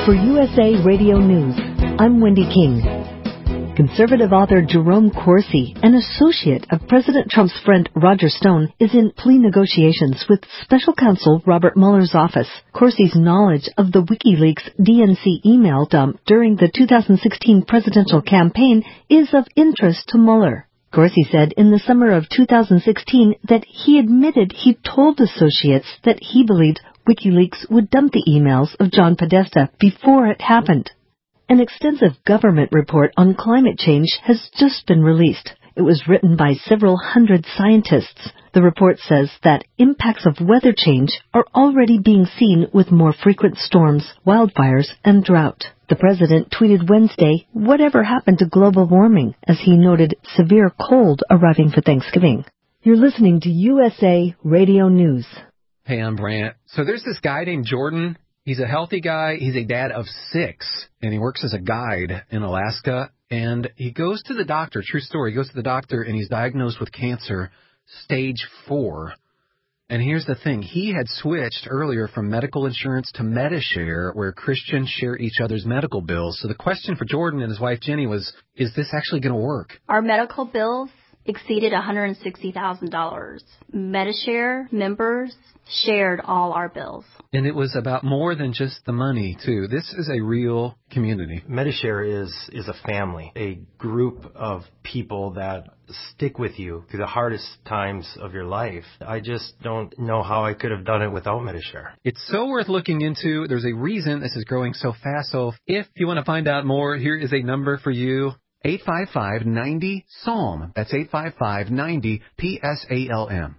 For USA Radio News, I'm Wendy King. Conservative author Jerome Corsi, an associate of President Trump's friend Roger Stone, is in plea negotiations with special counsel Robert Mueller's office. Corsi's knowledge of the WikiLeaks DNC email dump during the 2016 presidential campaign is of interest to Mueller. Corsi said in the summer of 2016 that he admitted he told associates that he believed WikiLeaks would dump the emails of John Podesta before it happened. An extensive government report on climate change has just been released. It was written by several hundred scientists. The report says that impacts of weather change are already being seen with more frequent storms, wildfires, and drought. The president tweeted Wednesday, "Whatever happened to global warming?" as he noted severe cold arriving for Thanksgiving. You're listening to USA Radio News. Hey, I'm Brant. So there's this guy named Jordan. He's a healthy guy. He's a dad of 6, and he works as a guide in Alaska. And he goes to the doctor, true story, he goes to the doctor, and he's diagnosed with cancer, stage 4. And here's the thing. He had switched earlier from medical insurance to Medishare, where Christians share each other's medical bills. So the question for Jordan and his wife, Jenny, was, is this actually going to work? Our medical bills exceeded $160,000. Medishare members shared all our bills. And it was about more than just the money, too. This is a real community. Medishare is a family, a group of people that stick with you through the hardest times of your life. I just don't know how I could have done it without Medishare. It's so worth looking into. There's a reason this is growing so fast. So if you want to find out more, here is a number for you. 855-90-PSALM. That's 855-90-PSALM.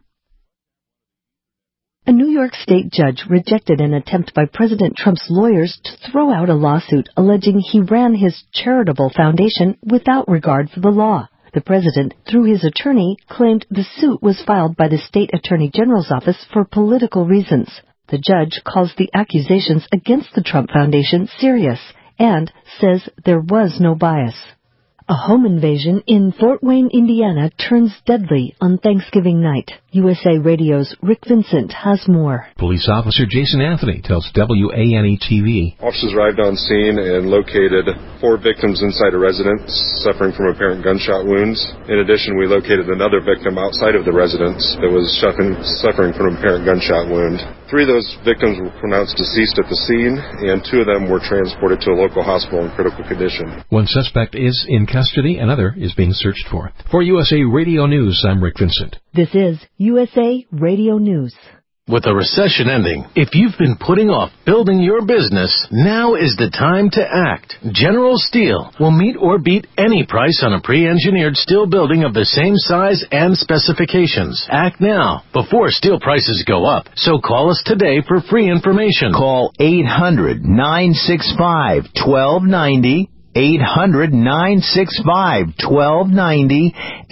A New York State judge rejected an attempt by President Trump's lawyers to throw out a lawsuit alleging he ran his charitable foundation without regard for the law. The president, through his attorney, claimed the suit was filed by the state attorney general's office for political reasons. The judge calls the accusations against the Trump Foundation serious and says there was no bias. A home invasion in Fort Wayne, Indiana turns deadly on Thanksgiving night. USA Radio's Rick Vincent has more. Police officer Jason Anthony tells WANE-TV. Officers arrived on scene and located 4 victims inside a residence suffering from apparent gunshot wounds. In addition, we located another victim outside of the residence that was suffering from an apparent gunshot wound. 3 of those victims were pronounced deceased at the scene, and 2 of them were transported to a local hospital in critical condition. One suspect is in custody, another is being searched for. For USA Radio News, I'm Rick Vincent. This is USA Radio News. With the recession ending, if you've been putting off building your business, now is the time to act. General Steel will meet or beat any price on a pre-engineered steel building of the same size and specifications. Act now, before steel prices go up. So call us today for free information. Call 800-965-1290. 800-965-1290,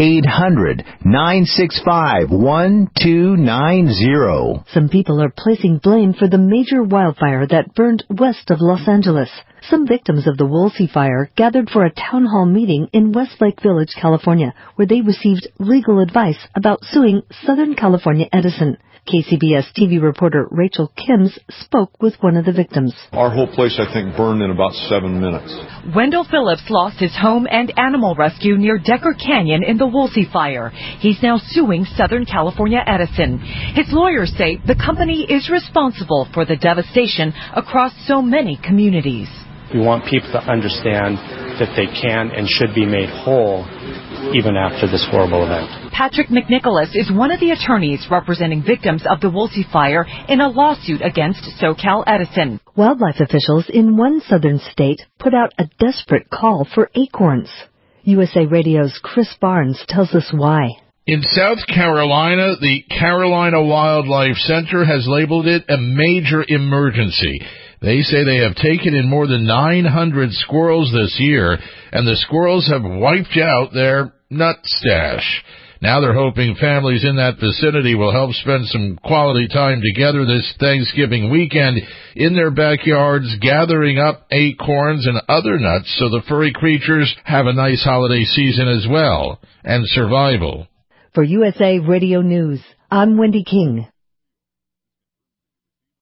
800-965-1290. Some people are placing blame for the major wildfire that burned west of Los Angeles. Some victims of the Woolsey fire gathered for a town hall meeting in Westlake Village, California, where they received legal advice about suing Southern California Edison. KCBS TV reporter Rachel Kimms spoke with one of the victims. Our whole place, I think, burned in about 7 minutes. Wendell Phillips lost his home and animal rescue near Decker Canyon in the Woolsey fire. He's now suing Southern California Edison. His lawyers say the company is responsible for the devastation across so many communities. We want people to understand that they can and should be made whole even after this horrible event. Patrick McNicholas is one of the attorneys representing victims of the Woolsey fire in a lawsuit against SoCal Edison. Wildlife officials in one southern state put out a desperate call for acorns. USA Radio's Chris Barnes tells us why. In South Carolina, the Carolina Wildlife Center has labeled it a major emergency. They say they have taken in more than 900 squirrels this year, and the squirrels have wiped out their nut stash. Now they're hoping families in that vicinity will help spend some quality time together this Thanksgiving weekend in their backyards, gathering up acorns and other nuts so the furry creatures have a nice holiday season as well, and survival. For USA Radio News, I'm Wendy King.